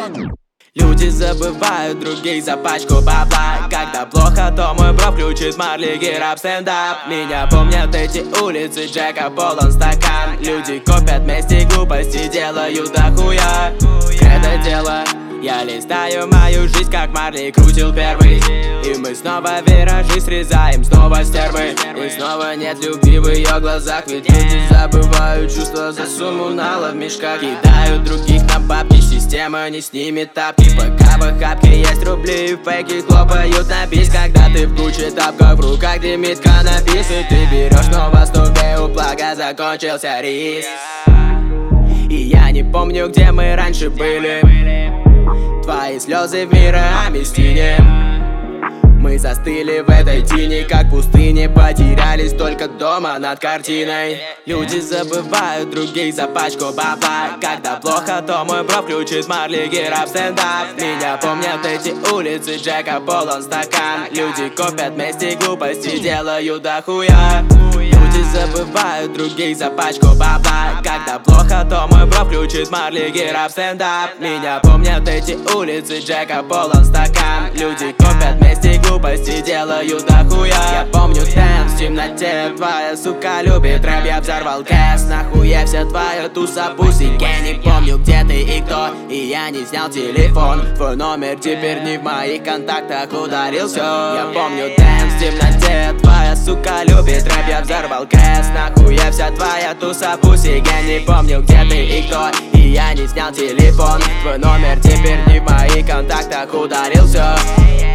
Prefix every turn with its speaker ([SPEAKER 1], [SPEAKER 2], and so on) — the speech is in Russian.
[SPEAKER 1] Люди забывают других за пачку бабла. Когда плохо, то мой бро включит Марли, гей-рап, стендап. Меня помнят эти улицы, Джека полон стакан. Люди копят вместе глупости, делают дохуя. Это дело, я листаю мою жизнь, как Марли крутил первый. И мы снова виражи срезаем, снова стервы. И снова нет любви в ее глазах. Ведь люди забывают чувства за сумму нала в мешках. Кидают других на бабки, система не снимет тапки. Пока в охапке есть рубли, фейки хлопают на бис. Когда ты в куче тапков, в руках дымит каннабис. И ты берешь снова 100 у блага закончился рис. И я не помню, где мы раньше были. Твои слезы в мироамистине. Мы застыли в этой тени, как в пустыне. Потерялись только дома над картиной. Люди забывают других за пачку бабла. Когда плохо, то мой бро включит Марли, гей-рап, стендап. Меня помнят эти улицы, Джека полон стакан. Люди копят вместе глупости, делают дохуя. Люди забывают других за пачку бабла. Когда плохо, то мой бро включит Марли, гей-рап, стендап. Меня помнят эти улицы, Джека полон стакан. Люди копят вместе глупости, делают дохуя. Я помню дэнс в темноте. Твоя сука любит рэп, я взорвал кэс. Нахуя вся твоя туса пуси. Я не помню, где ты и кто. И я не снял телефон. Твой номер теперь не в моих контактах, ударил все. Я помню дэнс в темноте. Твоя сука любит рэп, я взорвал кэс. Нахуя вся твоя туса пуси. Я не помню, где ты и кто. И я не снял телефон. Твой номер теперь не в моих контактах, ударил все.